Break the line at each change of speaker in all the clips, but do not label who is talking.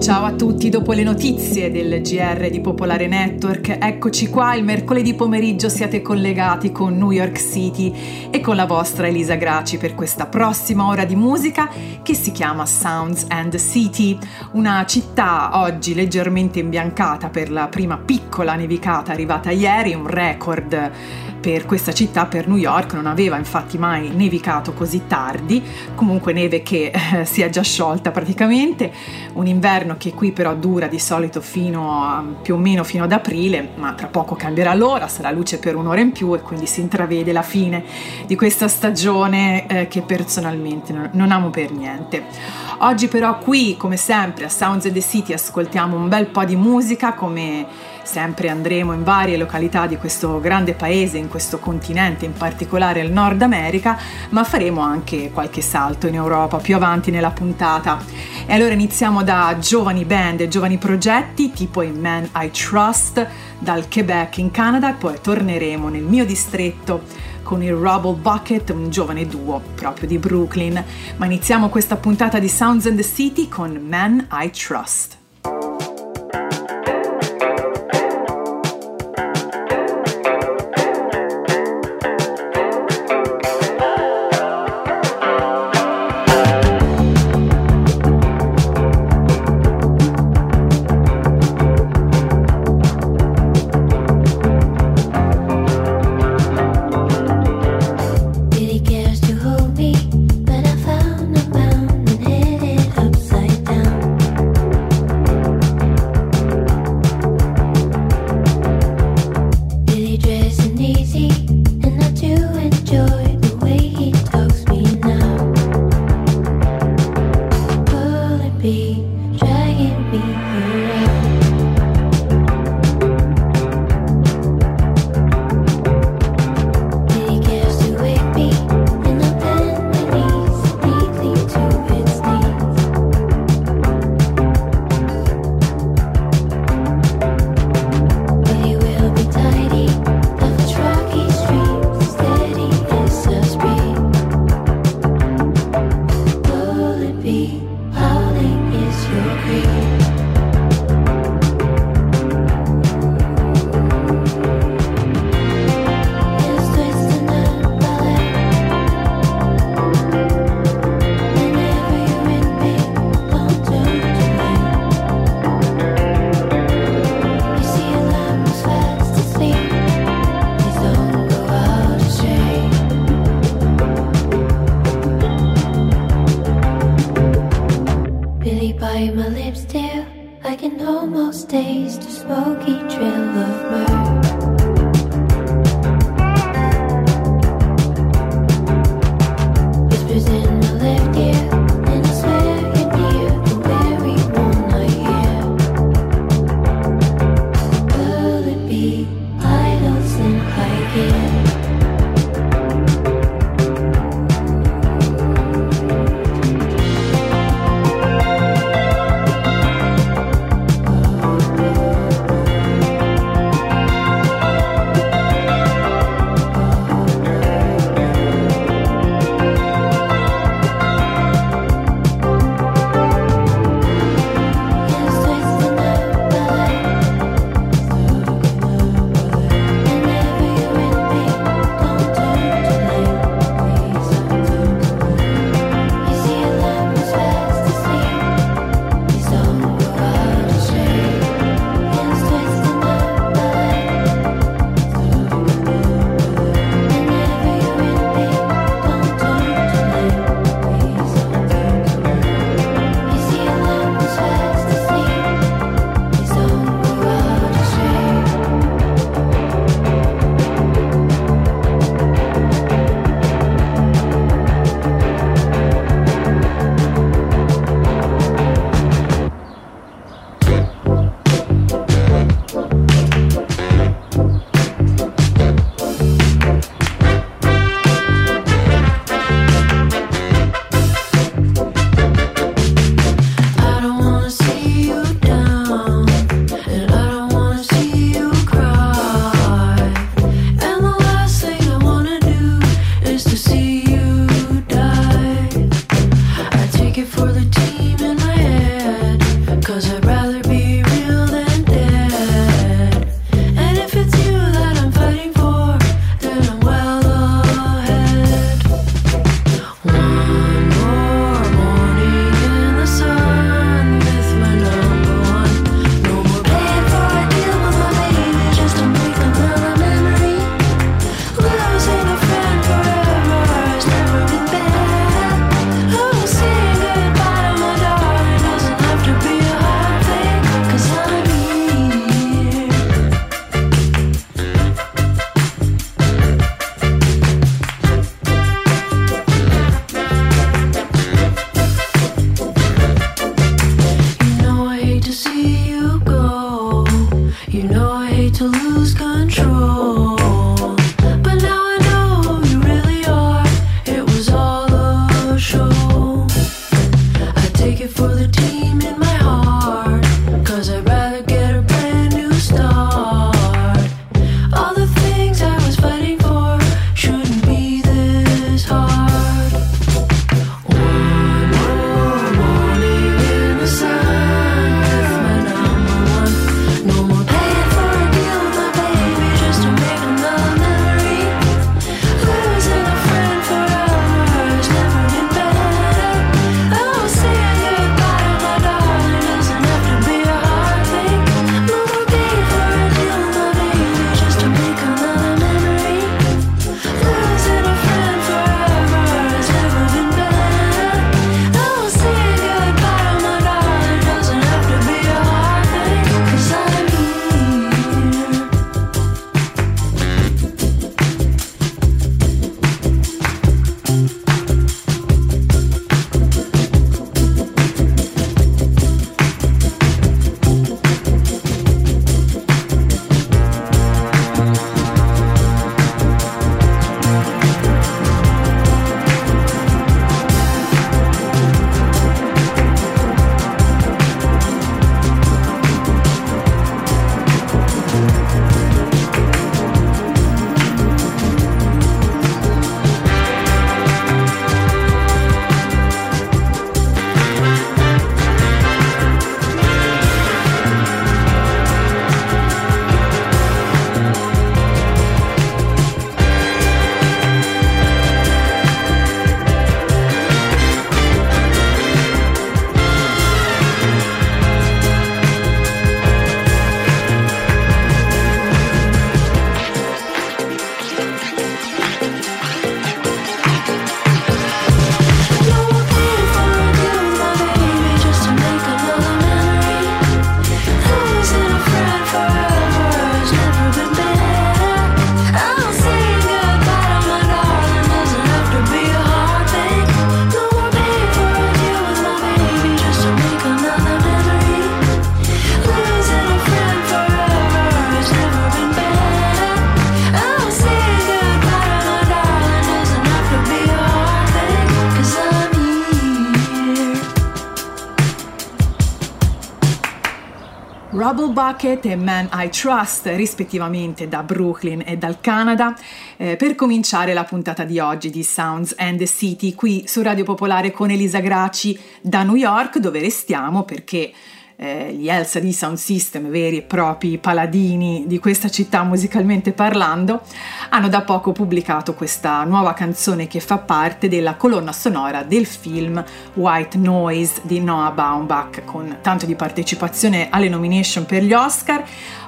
Ciao a tutti, dopo le notizie del GR di Popolare Network, eccoci qua, il mercoledì pomeriggio siete collegati con New York City e con la vostra Elisa Graci per questa prossima ora di musica che si chiama Sounds and the City, una città oggi leggermente imbiancata per la prima piccola nevicata arrivata ieri, un record per questa città, per New York. Non aveva infatti mai nevicato così tardi, comunque neve che si è già sciolta praticamente, un inverno che qui però dura di solito fino a, più o meno fino ad aprile, ma tra poco cambierà l'ora, sarà luce per un'ora in più e quindi si intravede la fine di questa stagione che personalmente non amo per niente. Oggi però qui, come sempre, a Sounds and the City ascoltiamo un bel po' di musica, come sempre andremo in varie località di questo grande paese, in questo continente, in particolare il Nord America, ma faremo anche qualche salto in Europa più avanti nella puntata. E allora iniziamo da giovani band e giovani progetti tipo i Man I Trust dal Quebec in Canada, e poi torneremo nel mio distretto con il Rubble Bucket, un giovane duo proprio di Brooklyn. Ma iniziamo questa puntata di Sounds and the City con Man I Trust.
You know I hate to lose control, but now I know you really are. It was all a show. I take it for the team in my heart, 'cause I'd rather get a brand new start. All the things I was fighting for shouldn't be this hard. One more morning in the sun with my number one. No more paying for a deal with my baby just to make another memory. Losing a friend forever has never been better. Oh, saying goodbye to my darling doesn't have to be a hard thing. No more paying for a deal with my baby just to make another memory. Losing a friend forever has never been better. Oh, saying goodbye to my darling doesn't have to be a hard thing, 'cause I'm here.
Rubble Bucket e Man I Trust, rispettivamente da Brooklyn e dal Canada, per cominciare la puntata di oggi di Sounds and the City qui su Radio Popolare con Elisa Graci da New York, dove restiamo perché gli Elsa di Sound System, veri e propri paladini di questa città musicalmente parlando, hanno da poco pubblicato questa nuova canzone che fa parte della colonna sonora del film White Noise di Noah Baumbach, con tanto di partecipazione alle nomination per gli Oscar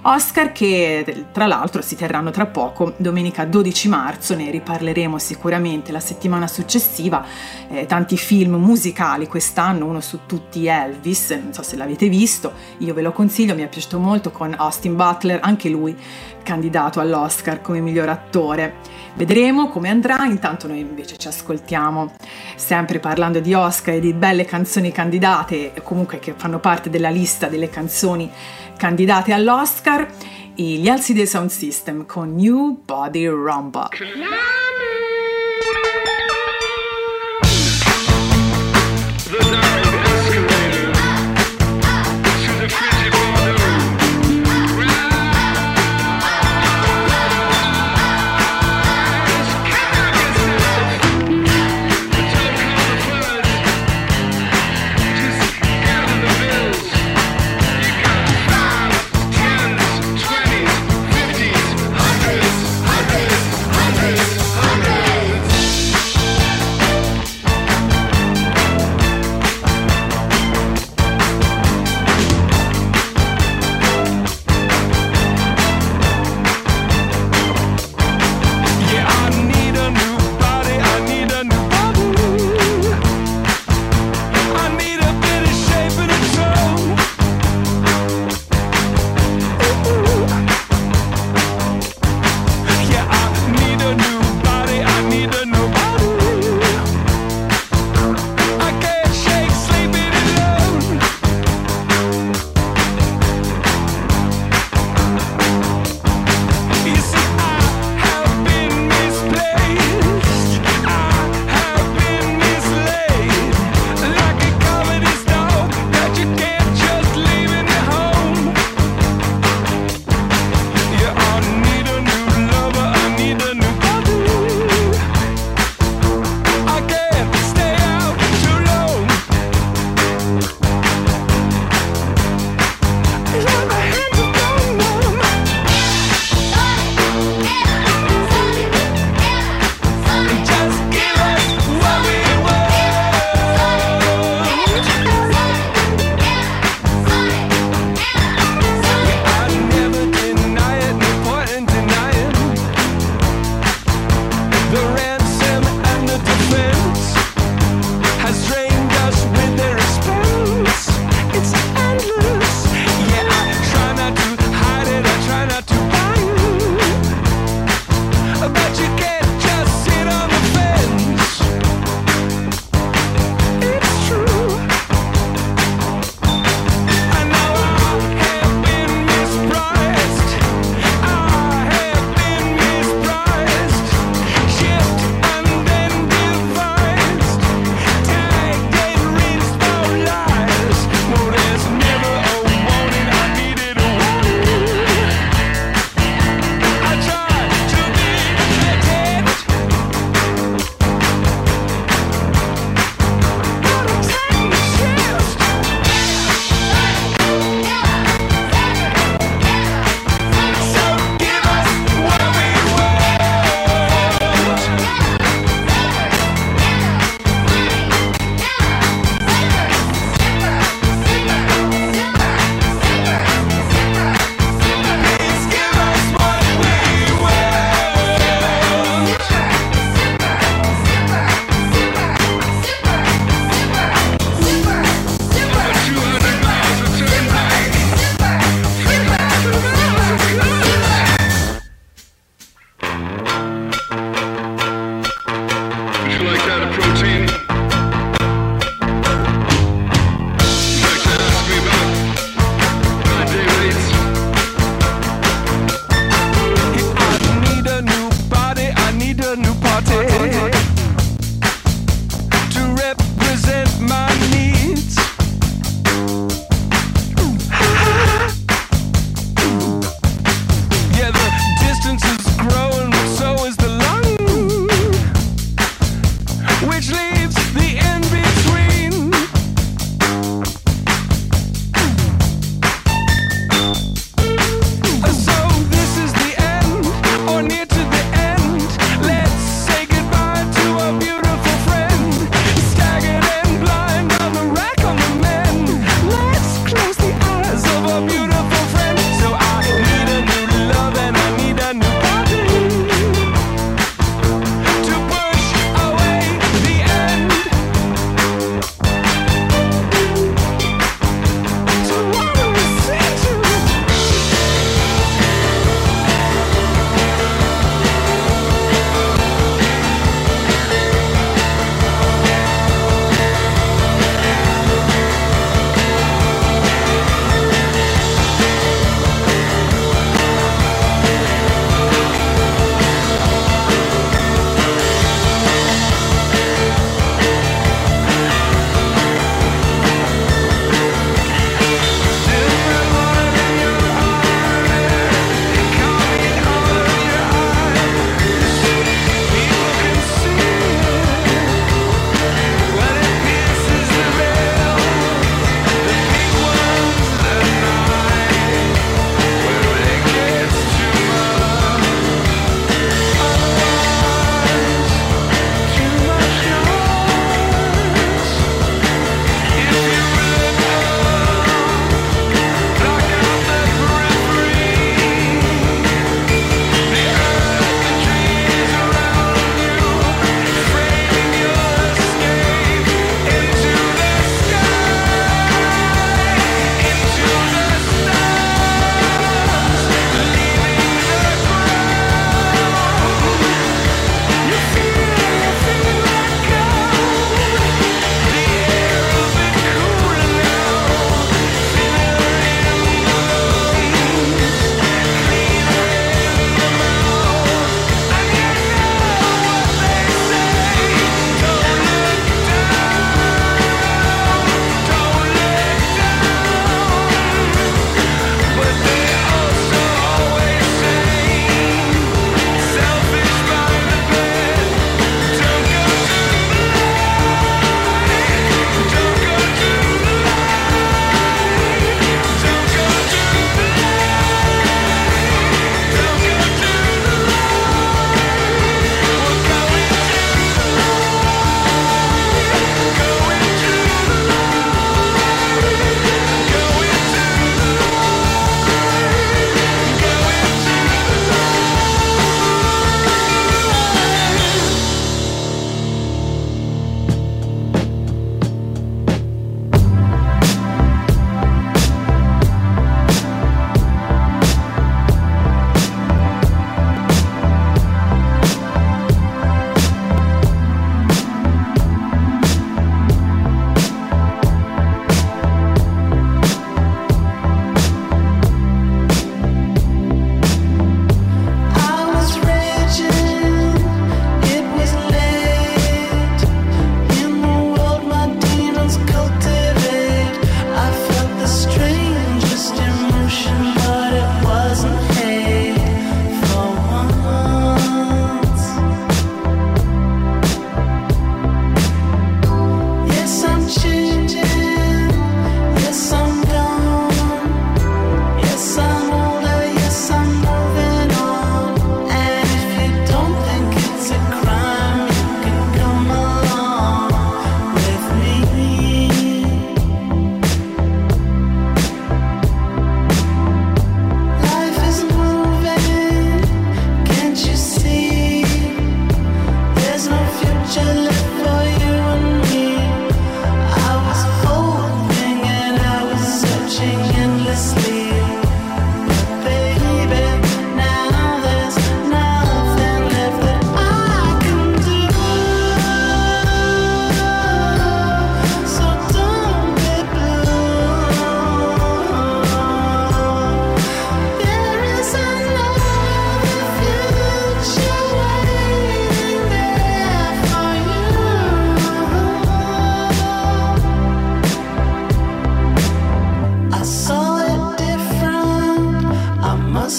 che tra l'altro si terranno tra poco, domenica 12 marzo, ne riparleremo sicuramente la settimana successiva. Tanti film musicali quest'anno, uno su tutti Elvis, non so se l'avete visto, io ve lo consiglio, mi è piaciuto molto, con Austin Butler, anche lui candidato all'Oscar come miglior attore. Vedremo come andrà, intanto noi invece ci ascoltiamo, sempre parlando di Oscar e di belle canzoni candidate, comunque che fanno parte della lista delle canzoni candidate all'Oscar, gli Elsi del Sound System con New Body Rumba.
Hundreds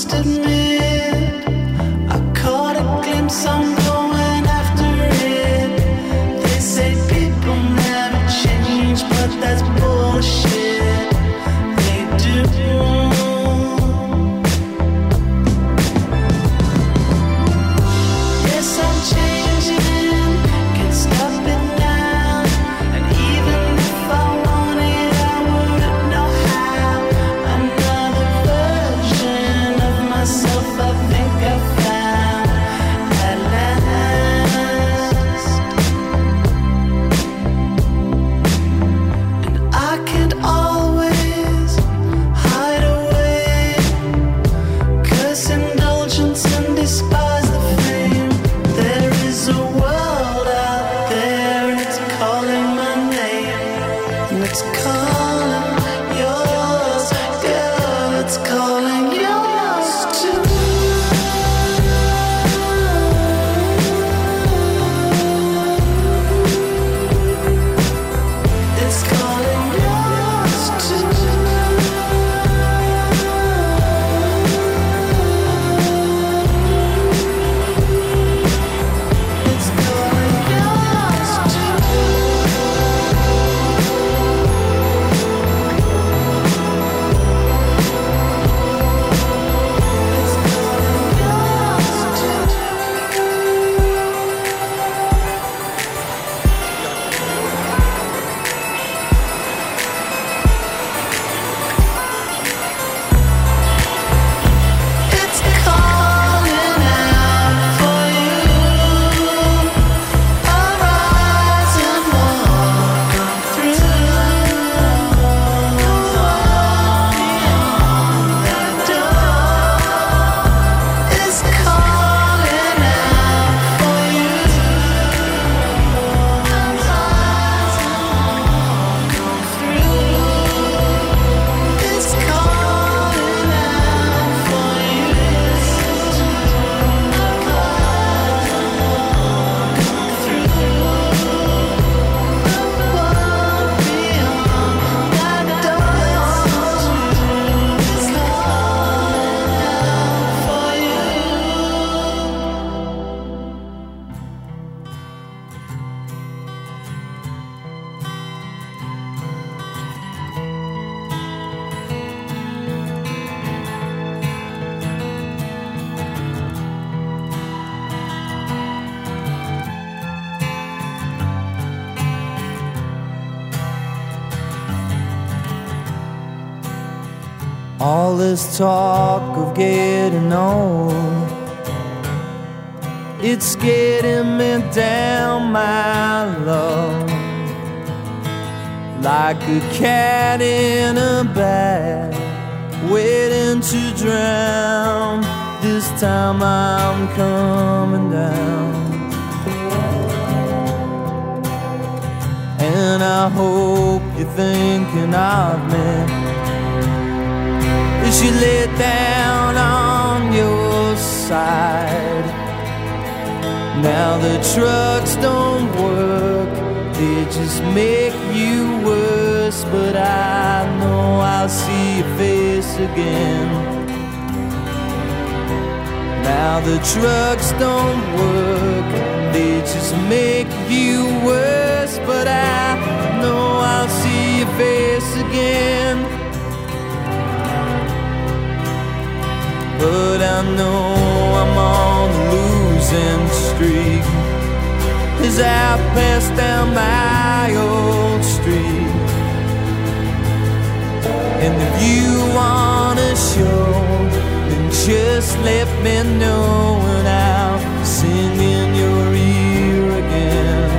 must admit, I caught a glimpse, I'm going after it. They say people never change, but that's bullshit. They do. Yes, I'm changing, can't stop it now. And even if I wanted, I wouldn't know how. Another version of myself I think I found at last. And I can't always hide away, 'cause indulgence and despise the fame. There is a world out there and it's calling my name. And it's calling yours, girl, it's calling yours too. It's calling yours too. It's calling yours too. It's calling yours too. It's calling out for you. Arise and walk on through. Walk beyond that door. It's calling out for you. Arise and walk on through. It's calling out for you.
All this talk of getting on, it's getting me down, my love, like a cat in a bag, waiting to drown. This time I'm coming down, and I hope you're thinking of me as you lay down on your side. Now the trucks don't work, they just make you worse. But I know I'll see your face again. Now the trucks don't work, they just make you worse. But I know I'll see your face again. But I know I'm on a losing streak as I pass down my old street. And if you wanna show, then just let me know, and I'll sing in your ear again.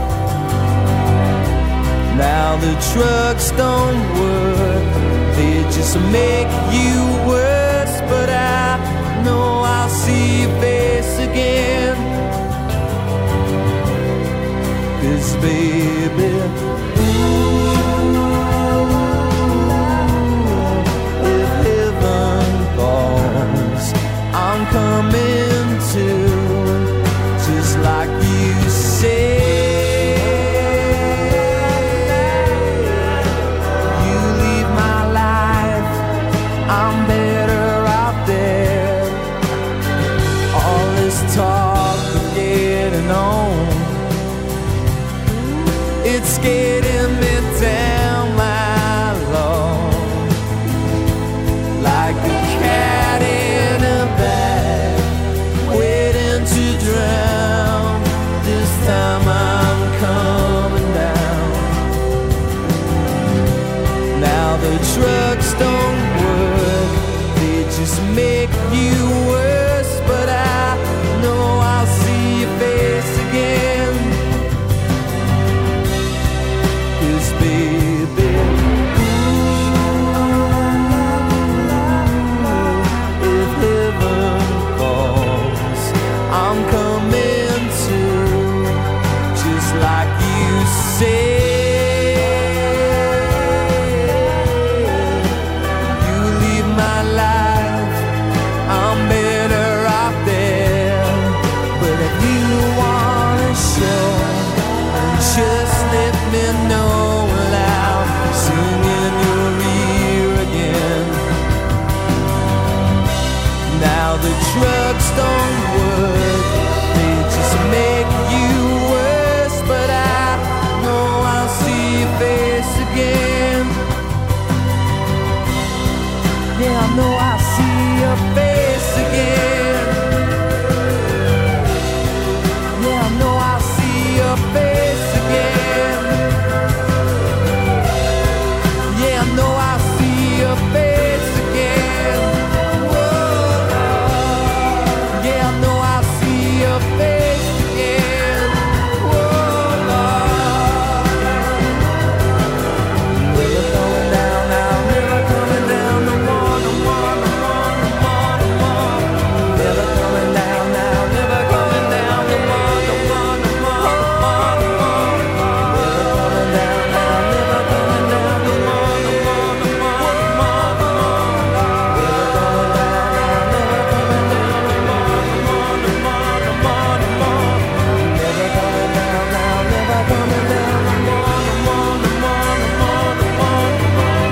Now the trucks don't work, they just make you worse. But I know I'll see your face again. 'Cause baby, if heaven falls, I'm coming to, just like you say. You leave my life, I'm better off there. the drugs don't work, they just make you worse. But I know I'll see your face again. Yeah, I know I'll see your face again. Yeah, I know I'll see your face again. Yeah, I know I'll see your face again. Whoa. Yeah, I know I'll see your face again. Whoa. Never going down now, never coming down no more, no more, no more, no more, no more. Never coming down now, never coming down no more, no more, no more, no more, no more. Never coming down now, never coming down no more, no more, no more, no more, no more. Never coming down now, never coming down no more, no more, no more, no more, no more. Never coming down now, never coming down no more, no more, no more, no more, no more, no more.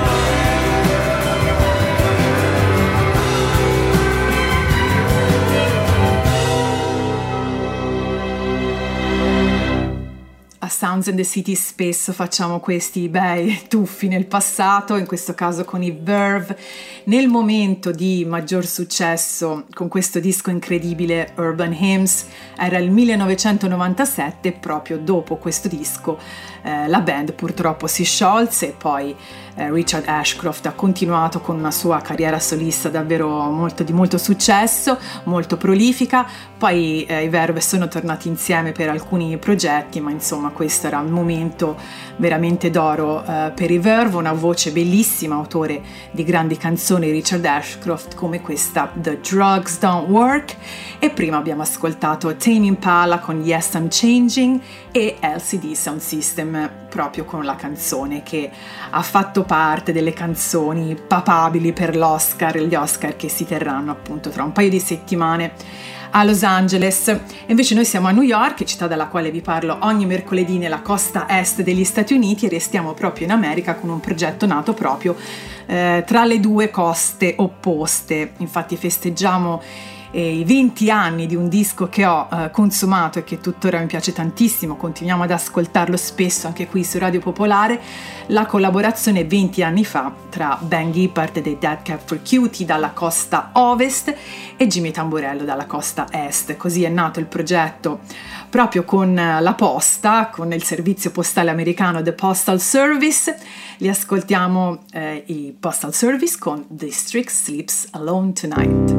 A Sounds and the City spesso facciamo questi bei tuffi nel passato, in questo caso con i Verve, nel momento di maggior successo con questo disco incredibile Urban Hymns. Era il 1997, proprio dopo questo disco la band purtroppo si sciolse e poi Richard Ashcroft ha continuato con una sua carriera solista davvero di molto successo, molto prolifica. Poi i Verve sono tornati insieme per alcuni progetti, ma insomma questo era un momento veramente d'oro per i Verve. Una voce bellissima, autore di grandi canzoni Richard Ashcroft, come questa The Drugs Don't Work, e prima abbiamo ascoltato Tame Impala con Yes I'm Changing e LCD Sound System proprio con la canzone che ha fatto parte delle canzoni papabili per gli Oscar che si terranno appunto tra un paio di settimane a Los Angeles. E invece noi siamo a New York, città dalla quale vi parlo ogni mercoledì nella costa est degli Stati Uniti, e restiamo proprio in America con un progetto nato proprio tra le due coste opposte. Infatti festeggiamo i 20 anni di un disco che ho consumato e che tuttora mi piace tantissimo, continuiamo ad ascoltarlo spesso anche qui su Radio Popolare, la collaborazione 20 anni fa tra Ben Gibbard dei Dead Cat for Cutie dalla costa ovest e Jimmy Tamburello dalla costa est. Così è nato il progetto proprio con la posta, con il servizio postale americano The Postal Service. Li ascoltiamo i Postal Service con District Sleeps Alone Tonight.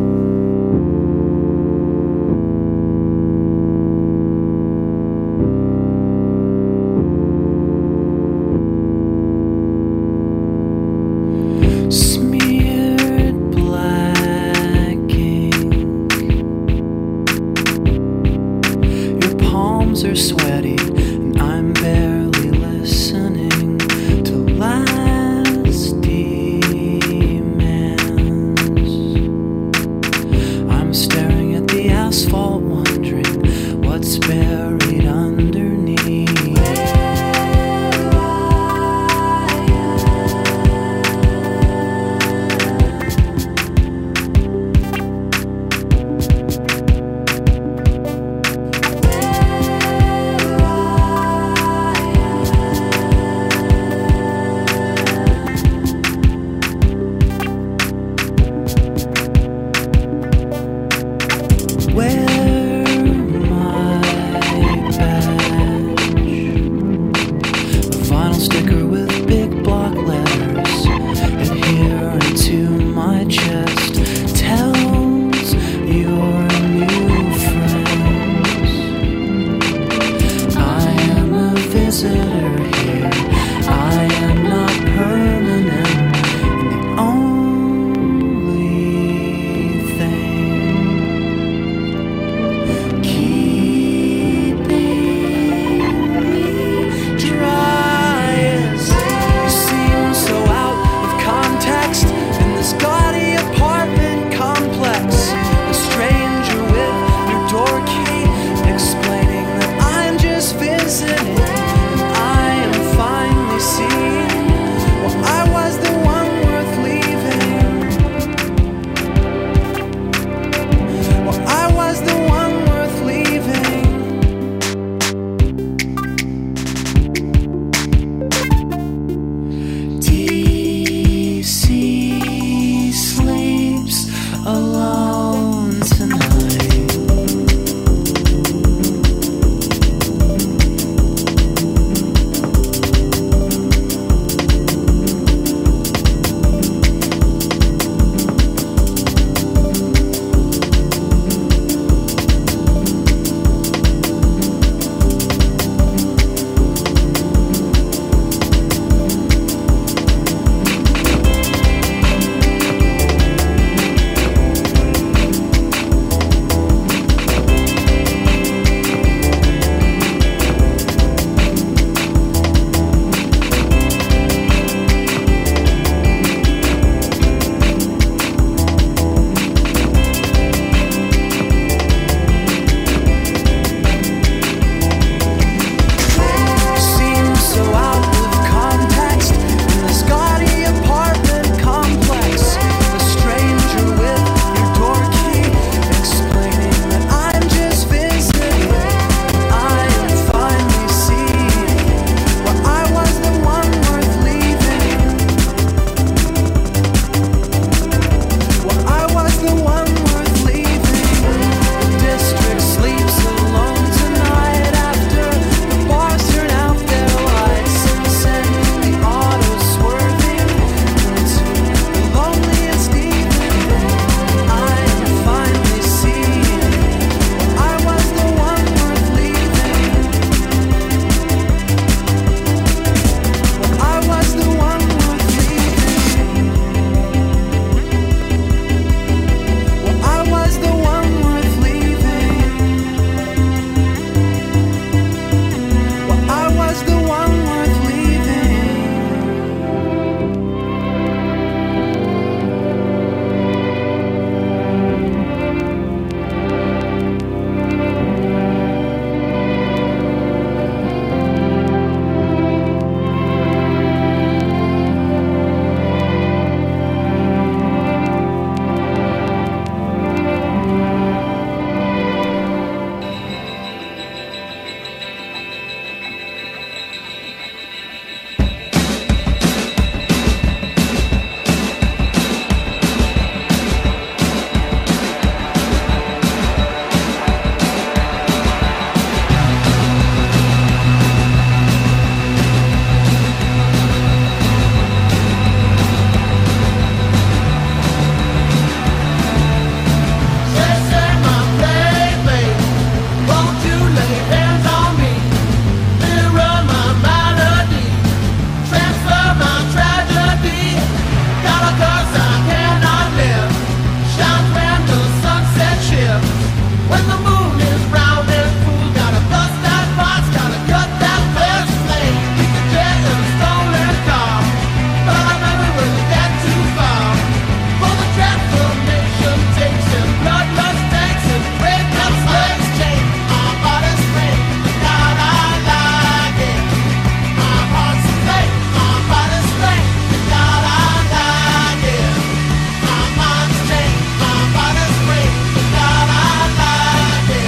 Are sweaty and I'm barely listening to last demands. I'm staring at the asphalt wondering what's buried underneath.
When the moon is round and full, gotta bust that box, gotta cut that fast lane. Keep the jet in a stolen car, but I remember when you get too far. For the transformation takes and bloodlust tanks and break up slaves chain. Our body's free, God I like it. Our hearts aflame, our body's free, God I like it. Our minds change, our body's free, God I like it.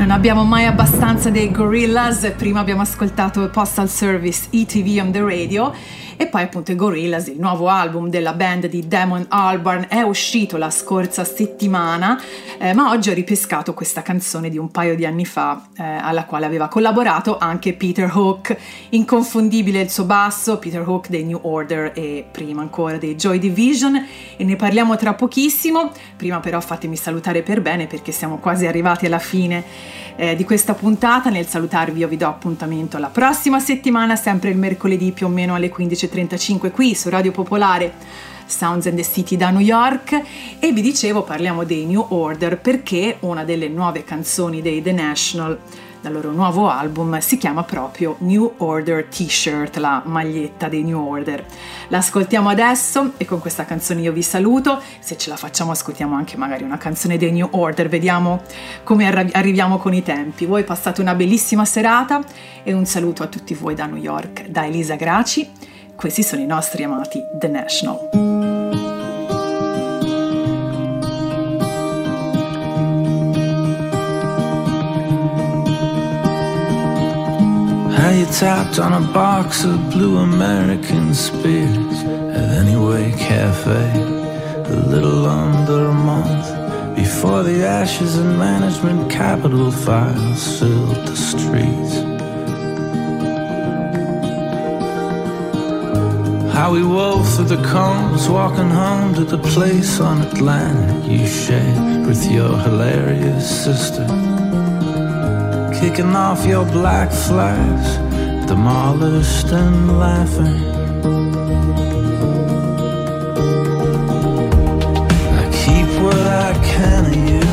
Non abbiamo mai abbastanza dei Gorillaz. Prima abbiamo ascoltato Postal Service ETV on the Radio e poi appunto i Gorillaz, il nuovo album della band di Damon Albarn è uscito la scorsa settimana, ma oggi ho ripescato questa canzone di un paio di anni fa alla quale aveva collaborato anche Peter Hook. Inconfondibile il suo basso, Peter Hook dei New Order e prima ancora dei Joy Division, e ne parliamo tra pochissimo. Prima però fatemi salutare per bene perché siamo quasi arrivati alla fine di questa puntata. Nel salutarvi io vi do appuntamento la prossima settimana, sempre il mercoledì più o meno alle 15:35 qui su Radio Popolare, Sounds and the City da New York. E vi dicevo, parliamo dei New Order perché una delle nuove canzoni dei The National dal loro nuovo album si chiama proprio New Order T-shirt, la maglietta dei New Order. La ascoltiamo adesso e con questa canzone io vi saluto. Se ce la facciamo ascoltiamo anche magari una canzone dei New Order, vediamo come arriviamo con i tempi. Voi passate una bellissima serata e un saluto a tutti voi da New York, da Elisa Graci. Questi sono i nostri amati The National.
How you tapped on a box of blue American spirits at Anyway Cafe a little under a month before the ashes and management capital files filled the streets. How we wove through the combs, walking home to the place on Atlantic you shared with your hilarious sister, kicking off your black flags, demolished and laughing. I keep what I can of you,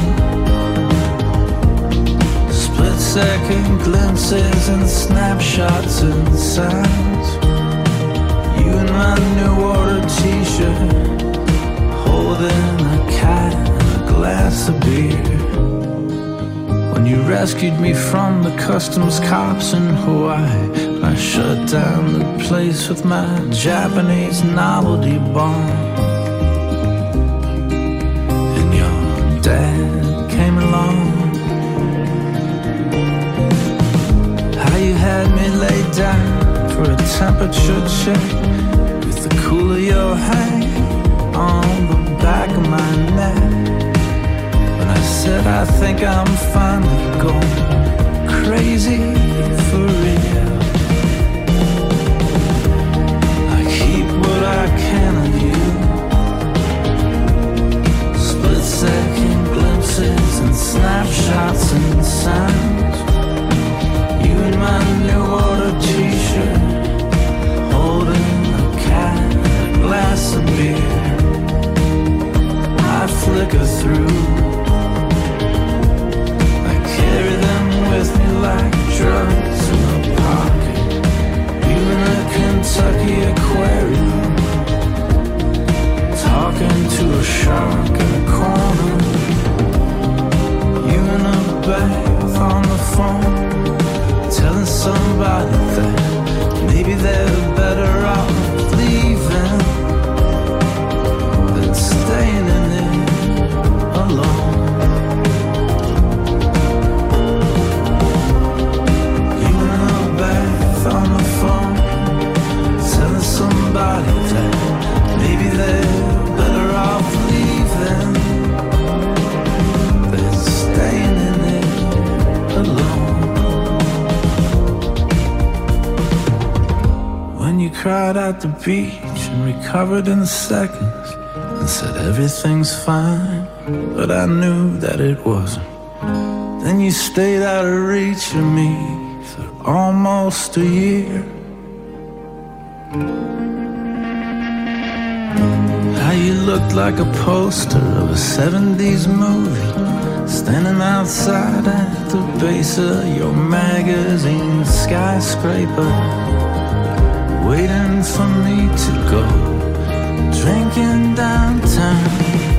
split-second glimpses and snapshots and sounds. You in my New Order t-shirt, holding a cat and a glass of beer. When you rescued me from the customs cops in Hawaii, I shut down the place with my Japanese novelty bomb. And your dad came along. How you had me laid down for a temperature check with the cool of your hand on the back of my neck. I said I think I'm finally going crazy for real. I keep what I can of you, split-second glimpses and snapshots and sounds. You in my New Order t-shirt, holding a cat and a glass of beer. I flicker through, carry them with me like drugs in a pocket. You in a Kentucky aquarium, talking to a shark in a corner. You in a bath on the phone, telling somebody that maybe they're better off leaving than staying in it alone. On the phone, telling somebody that maybe they're better off leaving than staying in it alone. When you cried at the beach and recovered in seconds and said everything's fine, but I knew that it wasn't. Then you stayed out of reach of me for almost a year. How you looked like a poster of a 70s movie, standing outside at the base of your magazine skyscraper, waiting for me to go drinking downtown.